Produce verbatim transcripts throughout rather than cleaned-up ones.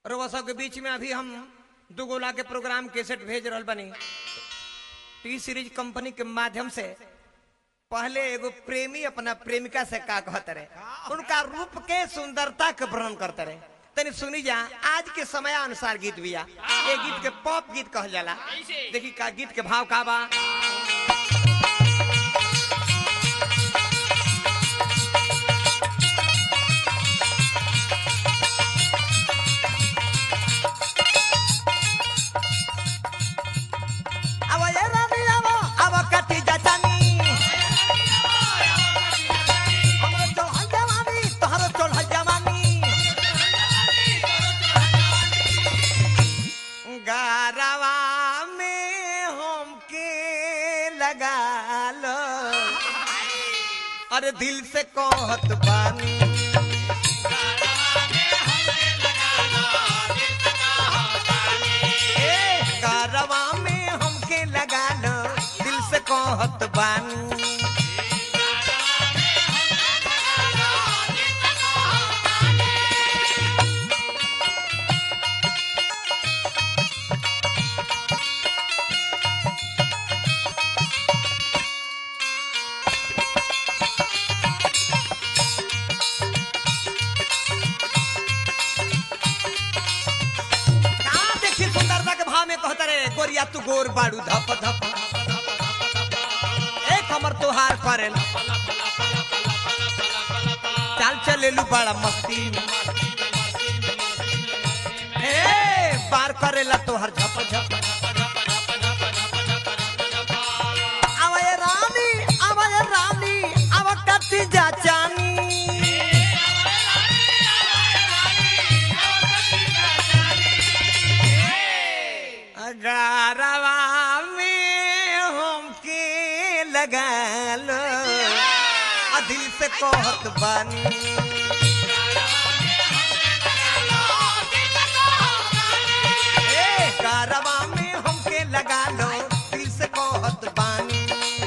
रउआ सब के बीच में अभी हम दो गोला के प्रोग्राम कैसेट भेज रहल बनी टी सीरीज कंपनी के माध्यम से। पहले एगो प्रेमी अपना प्रेमिका से का कहते रहे, उनका रूप के सुंदरता के वर्णन करते रहे। तनी सुनी जा, आज के समय अनुसार गीत बिया, ये गीत के पॉप गीत कहल जाला। देखी का गीत के भाव का बा। अरे दिल से कहत बानी कारवा में हमके लगा लो, दिल से कहत बानी। गोरिया तू गोर बाड़ू धप धप एक हमर तोहार करे चाल चलेलू बड़ा मस्ती ए पार करेला तोहर झप झप। आवय रानी आवय रानी आव कति जा चानी गारवा में हमके लगा लो, दिल से कहत बानी। ए गारवा में हमके लगा लो, दिल से कहत बानी।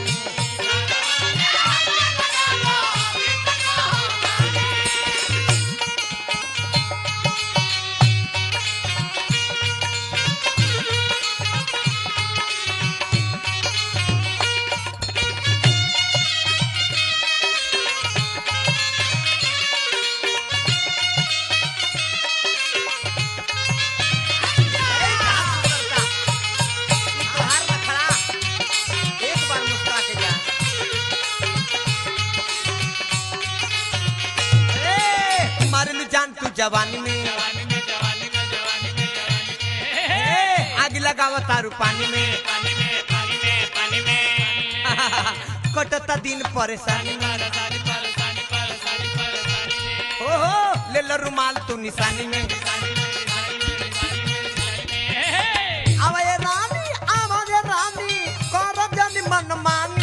जवानी में जवानी में जवानी में जवानी में जवानी में आग लगावा तारू पानी में पानी में पानी में पानी में कटता दिन परेशानी में परेशानी परेशानी परेशानी परेशानी में ओहो ले लो रुमाल तू निशानी में आवय रानी आवय रानी कर जनी मन मानी।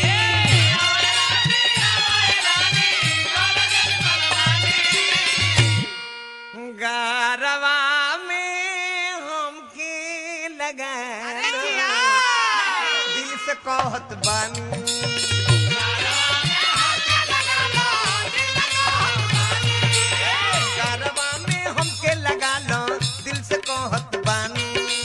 गारवा में हमके लगा लो, दिल से कहत बानी। गारवा में हमके लगा लो, दिल से कहत बानी।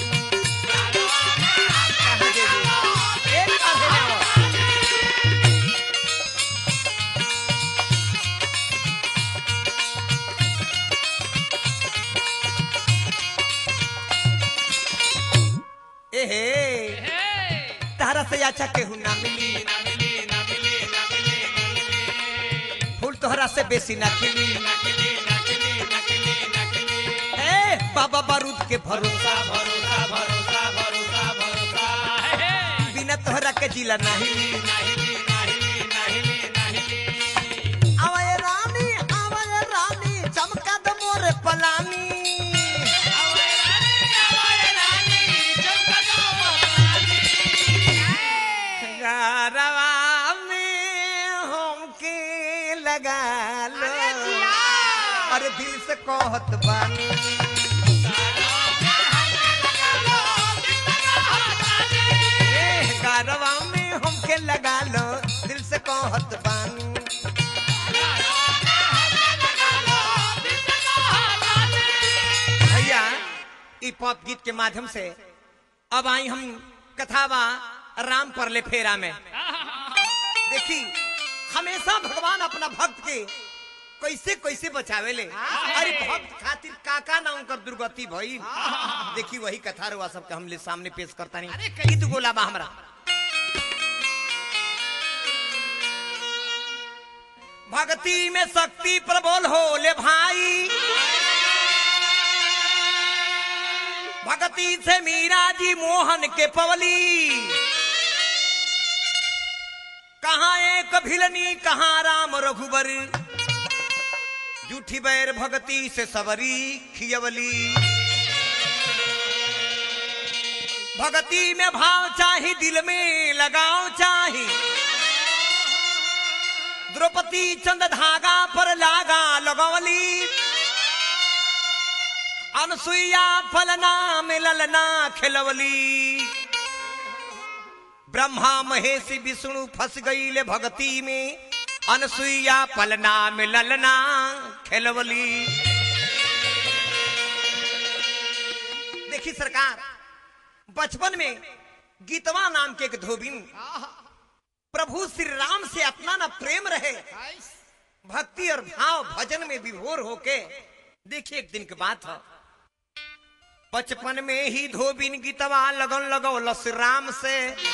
तारा से अच्छा केहू ना मिली, ना मिली, ना मिली, ना मिली, ना मिली। फूल तोहरा से बेसी ना खिली, ना खिली, ना खिली, ना खिली, ना खिली। ए बाबा बारूद के भरोसा भरोसा भरोसा भरोसा भरोसा बिना तोहरा के जिला ना हिली, ना हिली, ना हिली, ना हिली, ना हिली। आवय रानी आवय रानी चमका दे मोरे पलानी। गारवा में हमके लगा लो, अरे दिल से कहत बानी। गारवा में हमके लगा लो, दिल से कहत बानी। भैया ई पॉप गीत के माध्यम से अब आई हम कथावा राम पर ले फेरा में। देखी हमेशा भगवान अपना भक्त के कैसे कैसे बचावे ले, अरे भक्त खातिर काका ना उनकर दुर्गति भई। देखी वही कथा रुआ सबके हमले सामने पेश करता नहीं। गीत गोला बा हमरा भक्ति में शक्ति प्रबल हो ले भाई, भक्ति से मीरा जी मोहन के पवली, कहाँ एक भिलनी कहाँ राम रघुबर, जूठी बैर भक्ति से सबरी खियवली। भक्ति में भाव चाही दिल में लगाव चाही, द्रौपदी चंद धागा पर लागा लगवली, अनसुईया फलना में ललना खिलवली। ब्रह्मा महेश विष्णु फंस गई ले भक्ति में, अनसुईया फलना में ललना खिलवली। देखी सरकार बचपन में गीतवा नाम के एक धोबिन प्रभु श्री राम से अपना ना प्रेम रहे, भक्ति और भाव भजन में विभोर होके। देखिए एक दिन की बात है, बचपन में ही धोबिन गीतवा लगन लगौल श्री राम से,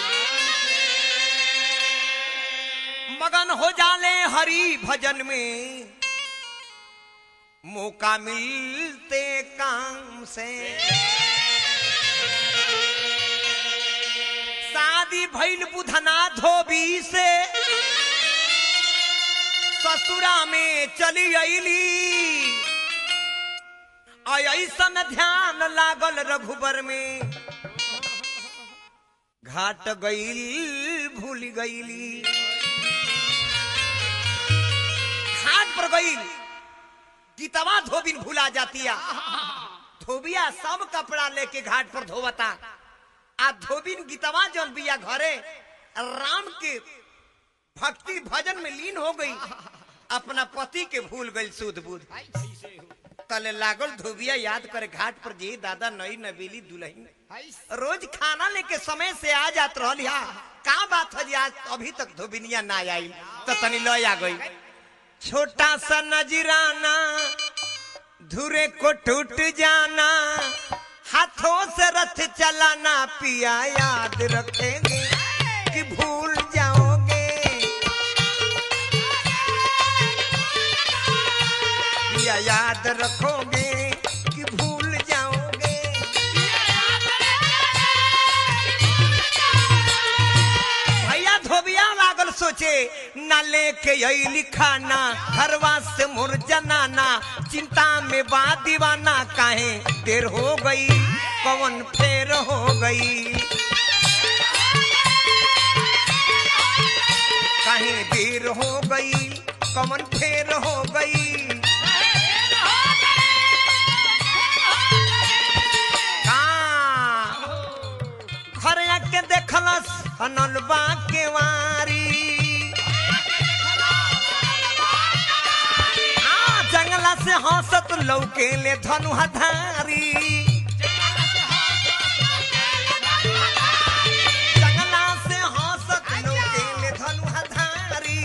मगन हो जाले हरि भजन में, मौका मिलते काम से। शादी भइल बुधना धोबी से, ससुरा में चली अइली, ऐसन ध्यान लागल रघुबर में, घाट गइल भूल गइली। घाट पर गइल गीतवा धोबिन भूला जातिया, धोबिया सब कपड़ा लेके घाट पर धोवता, आ धोबिन गीतवा जौन बिया घरे राम के भक्ति भजन में लीन हो गई, अपना पति के भूल गई सुध बुध। तले लागल धोबिया याद करे घाट पर जी दादा नई नबीली दुल्हन रोज खाना लेके समय से आ जात रहल, का बात है जी आज अभी तक धोबिनिया ना आई, तो तनी लय आ गई। छोटा सा नजराना धुरे को टूट जाना, हाथों से रथ चलाना, पिया याद रखेंगे कि भूल जाओगे, पिया याद रखोगे कि भूल जाओगे। भैया धोबिया लागल सोचे न लेके यही खाना, घरवा से मुर जनाना, चिंता में बात दीवाना, काहे देर हो गई कौन फेर हो गई, काहे देर हो गई कौन फेर हो गई। घर के देखलस हनलबा के वारी, जंगला से हंसत लौके ले धनुहाधारी, जंगला से हंसत लौके ले धनुहाधारी।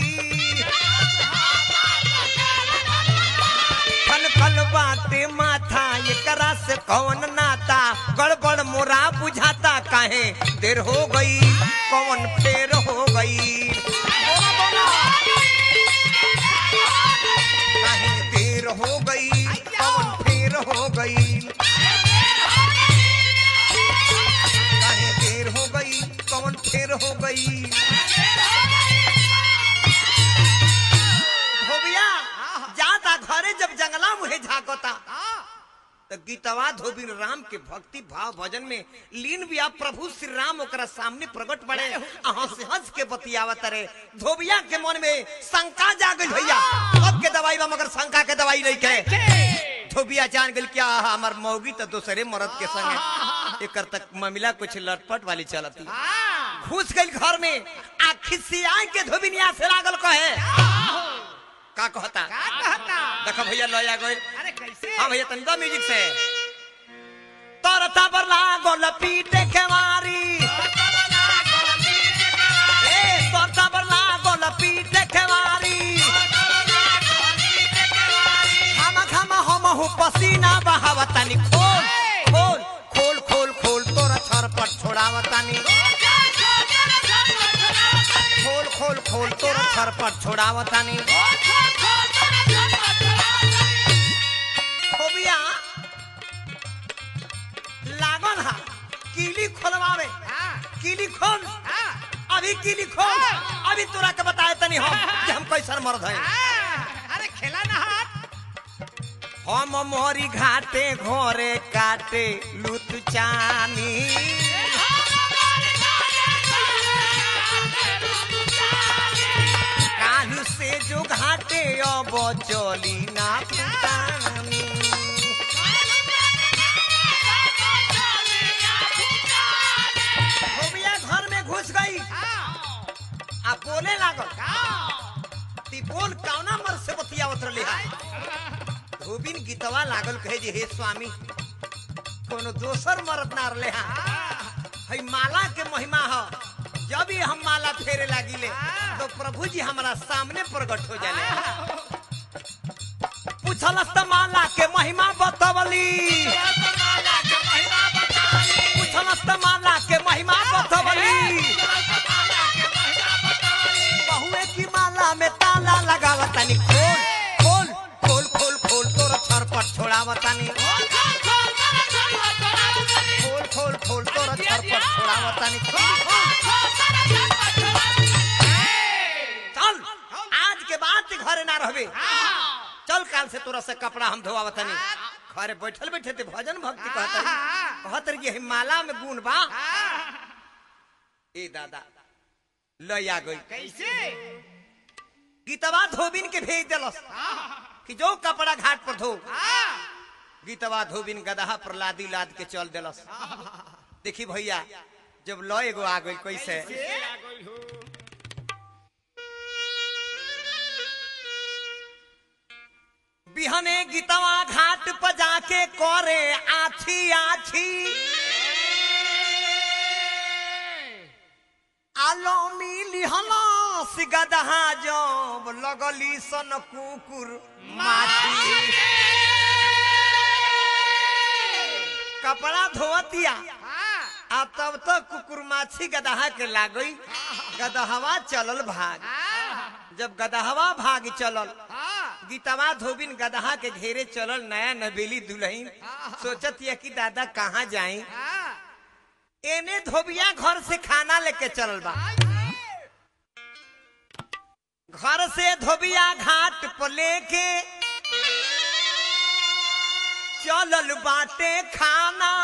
खल खल बाते माथा एकरा से कौन नाता, गड़बड़ मोरा बुझाता, काहे देर हो गई कौन फेर हो गई। हो गई कौन फेर हो गई, काहे देर हो गई कौन फेर हो गई। धोबिया जाता घरे जब जंगला मुहे झाकता, तो गीतवा धोबिन राम के भक्ति भाव भजन में लीन भी आप प्रभु श्री राम ओकरा सामने प्रकट पड़े, हंस हंस के बतियावत रहे। धोबिया के मन में शंका जागल भैया, अब के दवाई बा मगर शंका के दवाई नहीं के। धोबिया जान गल क्या हमार मौगी तो दूसरे मर्द के संग एक तक मामला कुछ लटपट वाली चलती, घुस गई घर में, आखिर से आए के धोबिनिया से लागल कहे का कहता, का कहता देखो भैया लया गई। अरे कैसे? हाँ भैया तनिदा म्यूजिक से तोर तबर लागल पीटे के मारी ए तोर तबर लागल पीटे के मारी हम हम हम हु पसीना बहावतानी खोल खोल खोल खोल खोल तोरा छरपट छोड़ावतानी खोल खोल खोल तोरा छरपट छोड़ावतानी खोबिया लागन हा कीली खोलवावे कीली खोल अभी कीली खोल अभी तोरा के बताए तनी हम कि हम कैसन मर्द है अरे खेला ना हाथ हम मोरी घाटे घोरे काटे लुत चानी कालू से जो घाटे अब चली ना पुतानी खोबिया घर में घुस गई आ बोले लागल ती बोल कौना मर से बतियावत रही है धोबिन गीतवा लागल कहे जे हे स्वामी कोनो दोसर मरद ना रले हा हई माला के महिमा ह जब ही हम माला फेरे लागिले तो प्रभु जी हमारा सामने प्रकट हो जाले पूछलस त माला के महिमा बतवली पूछलस त माला के महिमा बतवली बहुए की माला में ताला लगावतानी खोल खोल खोल खोल खोल तोरा छरपट छोड़ावतानी खोल खोल खोल तोरा छरपट छोड़ावतानी चल आज के बाद ते घरे ना रहबे चल काल से तोरा से कपड़ा हम धोवावतानी घरे बैठल बैठे ते भजन भक्ति कहतरी कहतर कि माला में गुण बा ए दादा लया गई कैसे गीतवा धोबिन के भेज देलस कि जो कपड़ा घाट पर धो गीतवा धोबिन गदहा पर लादी लाद के चल देलस देखी भैया जब लो एगो आ गई कैसे बिहने गीतवा घाट पर जाके करे आछी आछी आलो मिली हलास गदहा जब लगली सन कुकुर माछी कपड़ा धोतिया आ तब तक कुकुर माछी गदहा के लागई गदहवा चलल भाग जब गदहवा भाग चलल गीतवा धोबिन गदहा के घेरे चलल नया नबेली दुल्हन सोचत या कि दादा कहाँ जाई एने धोबिया घर से खाना लेके चलल बा घर से धोबिया घाट पर लेके चलल बाटे खाना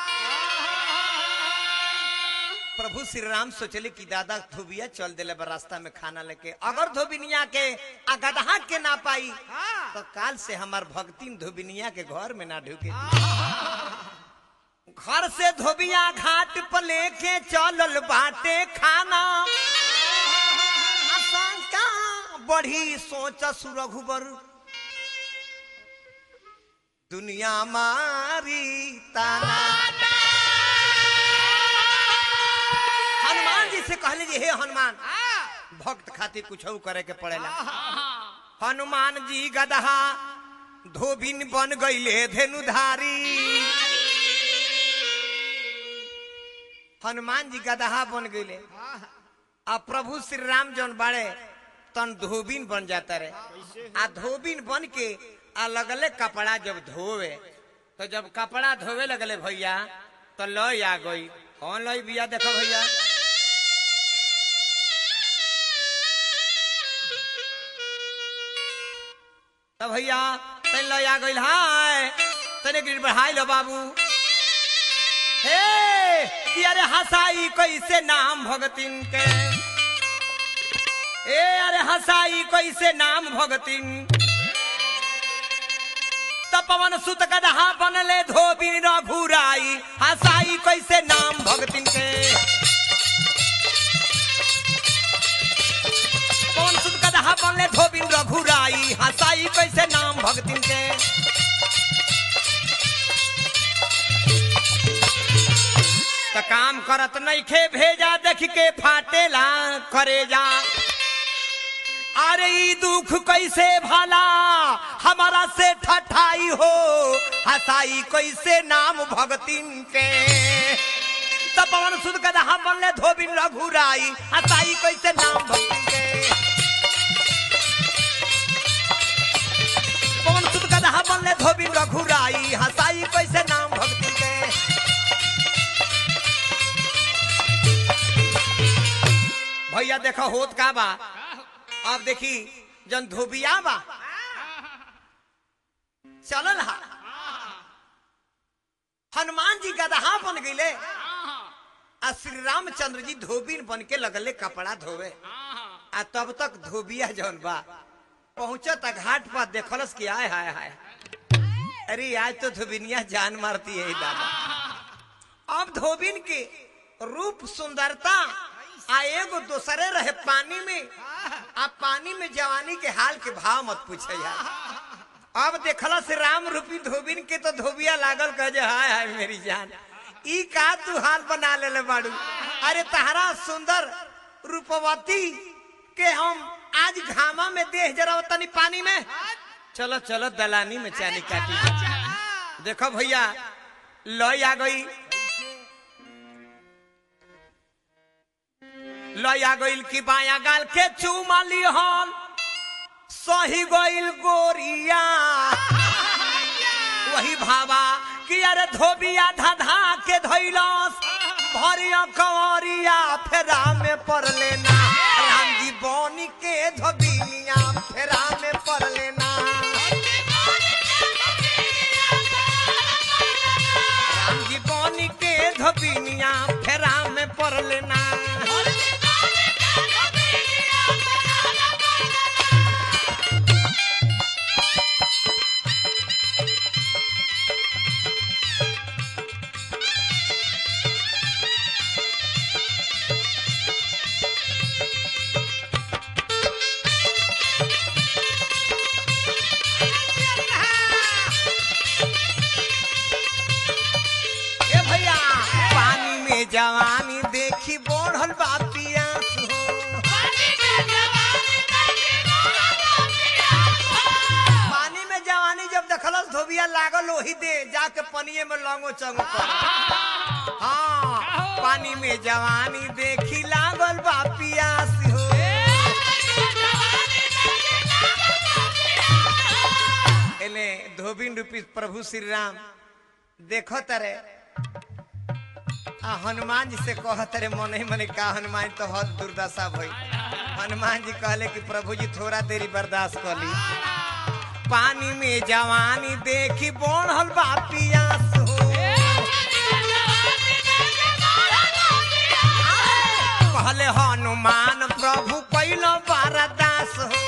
प्रभु श्री राम सोचले कि दादा धोबिया चल दिले रास्ता में खाना लेके अगर धोबिनिया के आ गदहा के ना पाई तो काल से हमार भक्ति धोबिनिया के घर में ना ढुके घर से धोबिया घाट पर लेके चलल बाटे खाना आशंका बढ़ी सोच सुरघुबर दुनिया मारी ताना हनुमान जी से कहले जी हे हनुमान भक्त खातिर कुछ करे के पड़ेला हनुमान जी गदहा धोबिन बन गईले धेनुधारी हनुमान जी गदहा बन गईले आ प्रभु श्री राम जौन बाड़े तन धोबिन बन जाता रहे आ धोबिन बन के आ लगले कपड़ा जब धोवे तो जब कपड़ा धोवे लगले भैया तो लय आ गई कौन लय बिया देखो भैया तब भैया तन लय आ गई हाय तने गिर बढ़ाई लो बाबू हे कि अरे हसाई कैसे नाम भगतिन के ए अरे हसाई कैसे नाम भगतिन पवन सुत गदहा बनले धोबिन रघुराई हसाई कैसे नाम भगतिन के पवन सुत गदहा बनले धोबिन रघुराई हसाई कैसे नाम भगतिन के काम करत नहीं खे भेजा देख के फाटेला करे जा। अरे ई दुख कैसे भला हमारा से ठठाई हो, हसाई कैसे नाम भगतिन के। तब पवन सुध गदहा बनले धोबिन रघुराई, हसाई कैसे नाम भगतिन के। पवन सुध गदहा बनले धोबिन रघुराई, हसाई कैसे नाम भगतिन के। भैया देखो होत का बा। अब देखी जन धोबिया बा चलल हा, हनुमान जी गदहा बन गईले आ श्री रामचंद्र जी धोबिन बन के लगले कपड़ा धोवे। आ तब तक धोबिया जौन बा पहुंचत घाट पर देखलस कि आय हाय हाय, अरे आज तो धोबिनिया जान मारती है दादा। अब धोबिन के रूप सुंदरता आ एगो दोसरे रहे पानी में, आप पानी में जवानी के हाल के भाव मत पूछे यार। अब देखला से राम रूपी धोबिन के तो धोबिया लागल कह जे हाय हाय मेरी जान, ई का तू हाल बना ले बाड़ू। अरे तहरा सुंदर रूपवती के हम आज घामा में देह जरा तनी पानी में, चलो चलो दलानी में चानी काटी। देखो भैया लय आ गई, लया गईल की बाया गाल के चूमा लिहल, सही गईल गोरिया। वही भावा कि अरे धोबिया धाधा के धैलस, भरिया कंवरिया फेरा में पड़ लेना। राम जी बनी के धोबिनिया फेरा में पड़ लेना। राम जी बनी के धोबिनिया फेरा में पड़ लेना। जवानी देखी बढ़ल बा पियास हो, पानी में जवानी जब देखलस धोबिया लागल वही दे जाके पनिये में लंगो चंगो कर। हाँ पानी में जवानी देखी लागल बा पियास हो। एने धोबिन रूपी प्रभु श्री राम देखो तरे हनुमान जी से कहत रे मन ही मन का हनुमान तो हद दुर्दशा भई। हनुमान जी कहले कि प्रभु जी थोड़ा देरी बर्दाश्त कर ली। पानी में जवानी देखी बढ़ल बा पियास हो, कहले हनुमान प्रभु कैलो बर्दाश्त हो।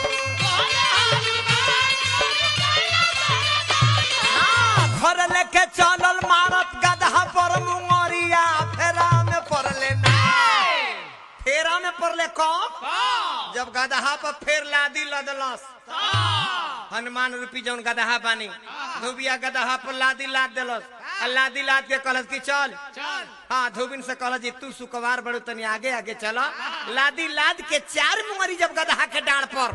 घर लेके चलल मारत गदहा पर मुंगरिया, फेरा में पड़ लेना। फेरा में पड़ले कब जब गदहा पर फेर लादी लदलस। हनुमान रूपी जौन गदहा बानी धोबिया गदहा पर लादी लाद देलस। लादी लाद के कहलस कि चल। हाँ धोबिन से कहलस जी तू सुकवार बड़ू तनी आगे आगे चला। लादी लाद के चार मुंगरी जब गदहा के डांड पर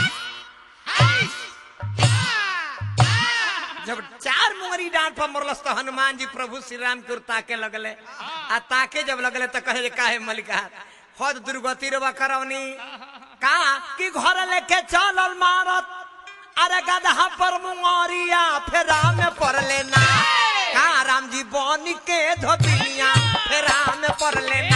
जब चार मुंगरी डांट पर मरलस तो हनुमान जी प्रभु श्री राम के ताके लगले। आ ताके जब लगले तो कहे काहे मलिका हद दुर्गति रवा करवनी का कि घर लेके चलल मारत। अरे गदहा पर मुंगरिया फेरा में पड़ लेना। का राम जी बनी के धोबिनिया फेरा में पड़ लेना।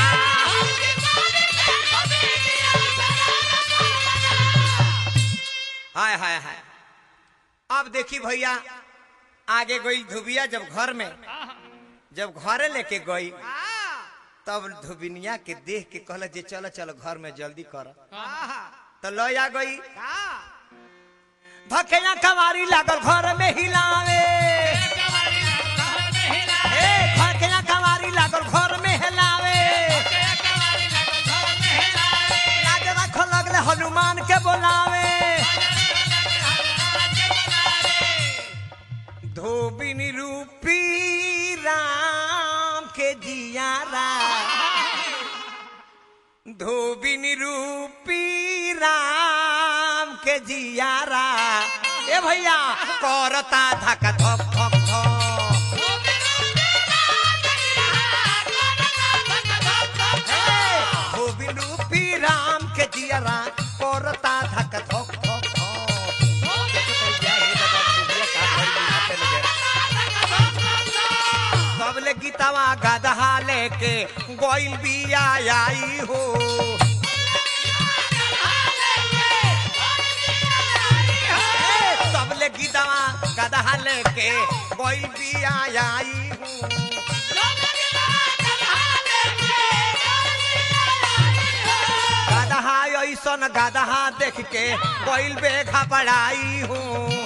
हाय हाय हाय। अब देखी भैया आगे गई धोबिया जब घर में जब घरे लेके गई तब धोबिनिया के देख के कहल जे चलो चलो घर में जल्दी कर। तो लय आ गई धकेया कवारी लागल घर में हिलावे। धकेया कवारी लागल घर में हिलावे। लागे रख लगले हनुमान के बोलावे। धोबिनी रूपी राम के जियारा धोबिन रूपी राम के जियारा ए भैया करता धक धक धक धोबिन रूपी राम के जियारा करता धक धक धक सबले गीतावा गदहा लेके गोइल बिया आई हो सबले गीतावा गदहा लेके गोइल बिया आई हो गदहा ऐसन गदहा देख के गोइल बे घबराई हो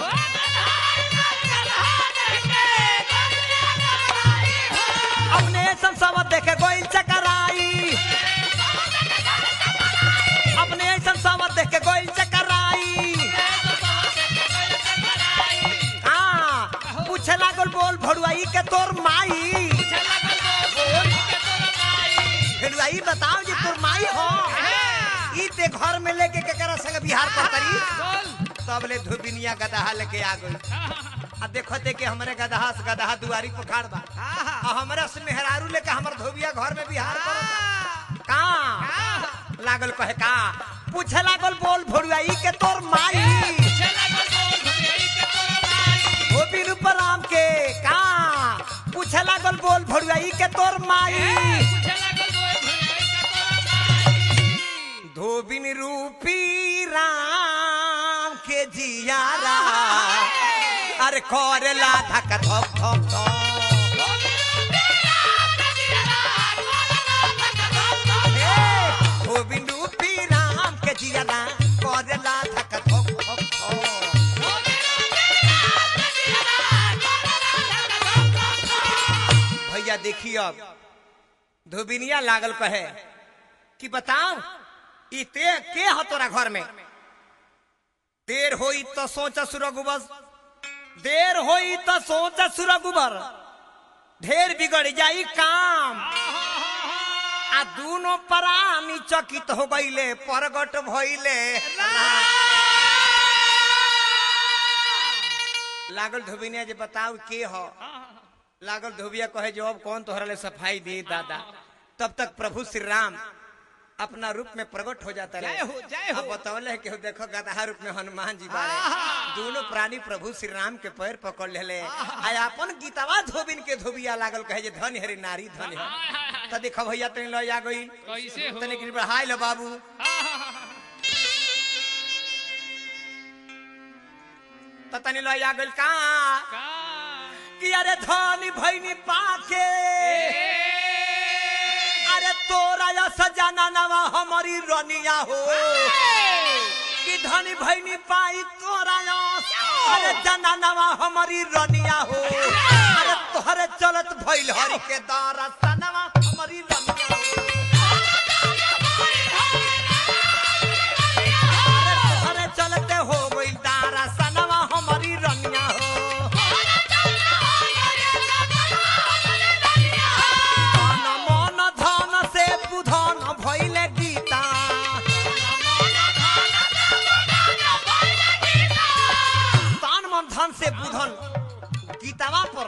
अपने सब देखे गोइल चकराई अपने सब देखे गोइल चकराई हाँ पूछे लागल बोल भड़ुआई के तोर माई भड़ुआई बताओ जी तोर माई हो इते घर में लेके केकरा संग बिहार पर करी तब ले धुबिनिया गदहा लेके आ गई आ देखो ते के हमरे गदहा से गदहा दुआरी पर खाड़ बा आ हमरा से मेहरारू लेके हमर धोबिया घर में बिहार करत का लागल कहे का पूछे लागल बोल भड़ुआई के तोर माई पूछे लागल बोल भड़ुआई के तोर माई धोबी रूप राम के का पूछे लागल बोल भड़ुआई के तोर माई पूछे लागल बोल भड़ुआई के तोर माई धोबिन रूपी राम के जियारा अरे करेला धक धक धक धोबिन रूपी राम के जियारा करेला धक धक धक भैया देखिए अब धोबिनिया लागल कहे कि बताओ इते के हो तोरा घर में देर होई तो सोच सुरगुबस देर होई तो सोच सुरगुबर ढेर बिगड़ जाई काम आ दोनों प्राणी चकित हो गईले परगट भइले लागल धोबिनिया जे बताओ के हो लागल धोबिया कहे जवाब कौन तोहरा ले सफाई दी दादा तब तक प्रभु श्री राम अपना रूप में प्रकट हो जाता है अब बतौले कि देखो गदहा रूप में हनुमान जी बारे दोनों प्राणी प्रभु श्री राम के पैर पकड़ ले आ अपन गीतावा धोबिन के धोबिया लागल कहे जे धन हरि नारी धन है त देखो भैया तनी ल आ गई कैसे हो तनी कि बढ़ाई लो बाबू त तनी ल आ गइल का कि अरे धनी भैनी पाके अरे तोरा या सजाना नवा हमारी रनिया हो कि धनी भैनी पाई तोरा या अरे जना नवा हमारी रनिया हो अरे तोहरे चलत भइल हरि के दारा सनवा हमारी रनिया हो अरे तोहरे चलते हो गइल दारा सनवा हमारी रनिया हो धन से बुधन गीतावा पर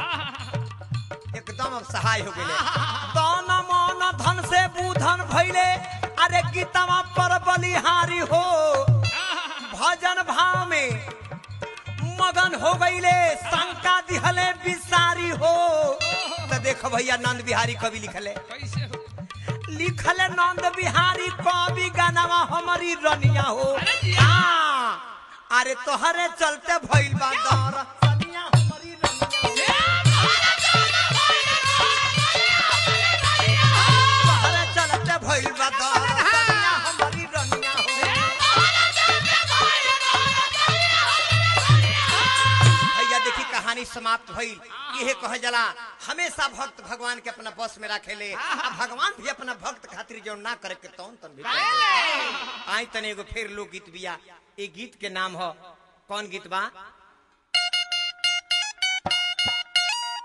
एकदम सहाय हो गए तन मन धन से बुधन भइले अरे गीतावा पर बलिहारी हो भजन भाव में मगन हो गईले शंका दिहले बिसारी हो तो देखो भैया नंद बिहारी कवि लिखले लिखले नंद बिहारी कवि गानावा हमारी रनिया हो अरे तोहरे चलते भइल बा दर सनिया हमारी रनिया तोहरे चलते भइल बा दर सनिया हमारी रनिया हो भैया देखी कहानी समाप्त भइल यह कहे जला हमेशा भक्त भगवान के अपना बस में रखेले आ भगवान भी अपना भक्त खातिर जो ना करे के तौन तन भी आई तने एगो फिर लोक गीत बिया ए गीत के नाम हो कौन गीत बा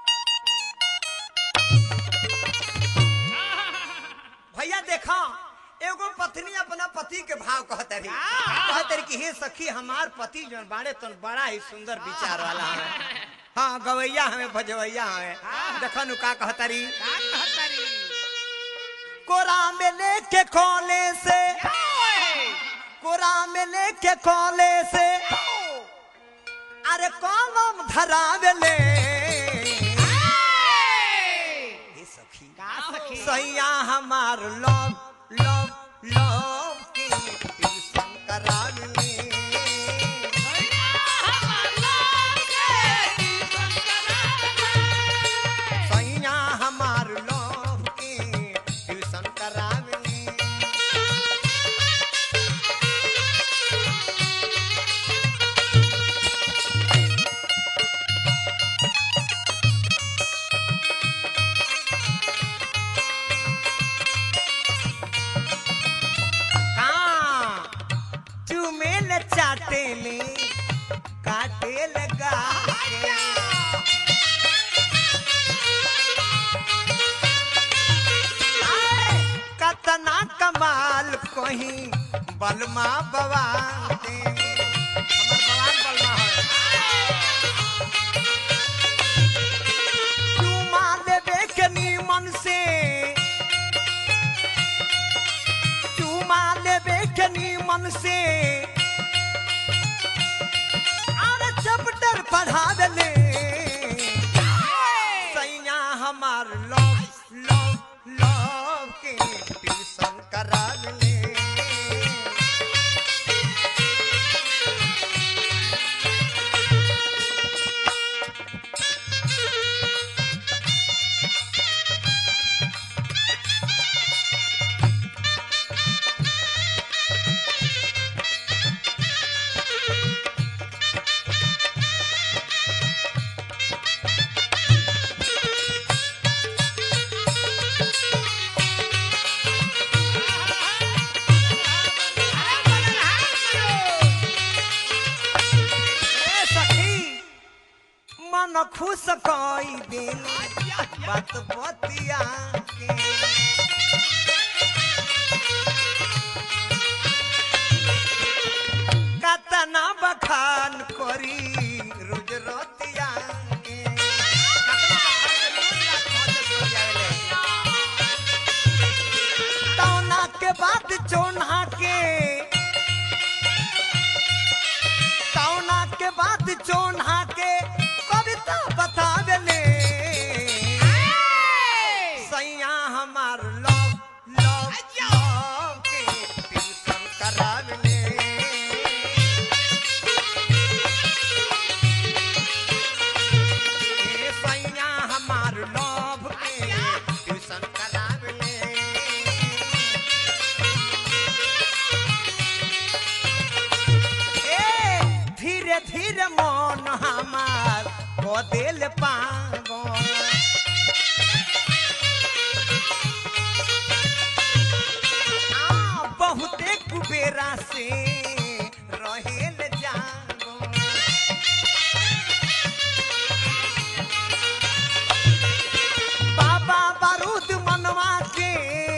भैया देखो एगो पत्नी अपना पति के भाव कहते रही कहते रही कि हे सखी हमार पति जो बाड़े तो बड़ा ही सुंदर विचार वाला है। हाँ गवैया हमें भजवैया हमें देखो नु का कहता रही का कहता री कोरा में लेके खोले से कोरा में लेके खोले से अरे कलम धरावेले हे सखी का सखी सैया हमार लव लव लव के ट्यूशन करावेले सैया हमार लव के ट्यूशन करावेले चाटेले काटे लगा कतना कमाल कहीं बलमा बवाल दे हमर बवाल बलमा है चुमा लेबे के नीमन से चुमा लेबे के नीमन से चैप्टर पढ़ावेले सैया हमार लव लव लव के ट्यूशन करावेले मन खुश कोई दिन बात बतिया के कतना बखान करी रोज रोतिया के तौना के बाद चोना के तौना के बाद चोना के कविता बतावेले सैया हमार लव लव लव के ट्यूशन करावेले सैया हमार लव के ट्यूशन करावेले ए धीरे धीरे मन हमार दिल पागो आ बहुते कुबेरा से रहेल जागो बाबा बारूद मनवा के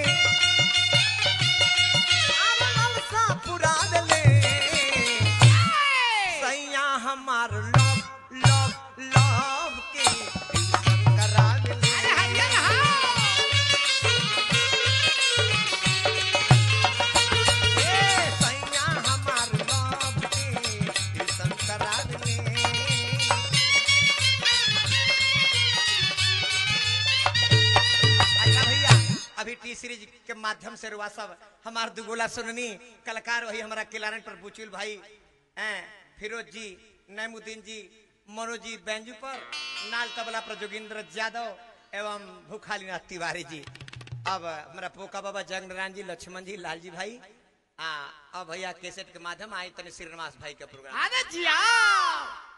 लालसा पुरा देले सैया हमार लव लव लव के ट्यूशन करावेले ए सैया हमार लव के ट्यूशन करावेले अच्छा भैया अभी टी सीरीज के माध्यम से रुआ सब हमार दुगोला सुननी कलाकार वही हमारा किलारन पर बुचुल भाई हैं फिरोज जी नैमुद्दीन जी मनोज जी बैंजू पर नाल तबला पर जोगिंद्र यादव एवं भूखालीनाथ तिवारी जी अब हमारा पोका बाबा जंग नारायण जी लक्ष्मण जी लाल जी भाई आ अब भैया कैसेट के माध्यम आए तने श्रीनिवास भाई का प्रोग्राम अरे जिया